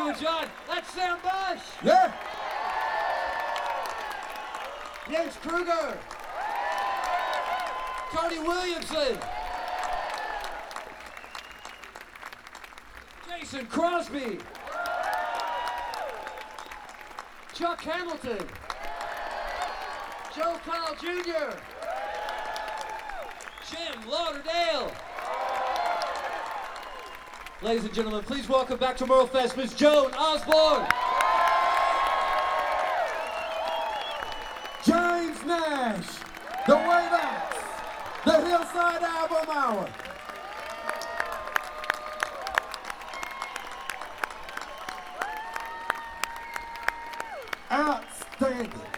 Elton John. That's Sam Bush. Yeah. James Kruger. Tony Williamson. Jason Crosby. Chuck Hamilton. Joe Kyle Jr. Jim Lauderdale. Ladies and gentlemen, please welcome back to Merlefest, Miss Joan Osborne. James Nash, The Way Backs, the Hillside Album Hour. Outstanding.